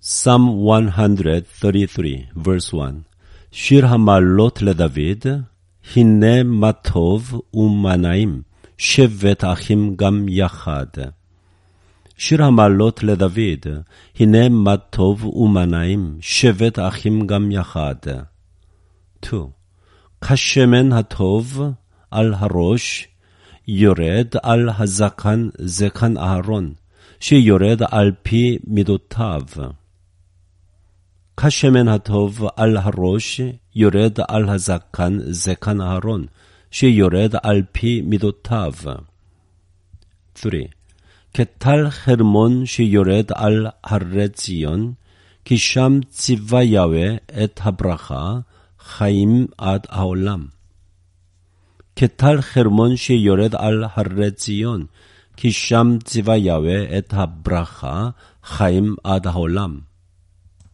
Psalm 133, verse 1. שיר המעלות לדוד, הנה מה טוב ומה נעים, שבת אחים גם יחד. שיר המעלות לדוד, הנה מה טוב ומה נעים, שבת אחים גם יחד. 2. כשמן הטוב על הראש, יורד על הזקן, זקן אהרון, שיורד על פי מידותיו. כשמן הטוב על הראש, יורד על הזקן, זקן אהרון, שיורד על פי מידותיו. 3. כטל חרמון שיורד על הרי ציון, כי שם ציווה יהוה את הברכה, חיים עד העולם. כטל חרמון שיורד על הרי ציון, כי שם ציווה יהוה את הברכה, חיים עד העולם.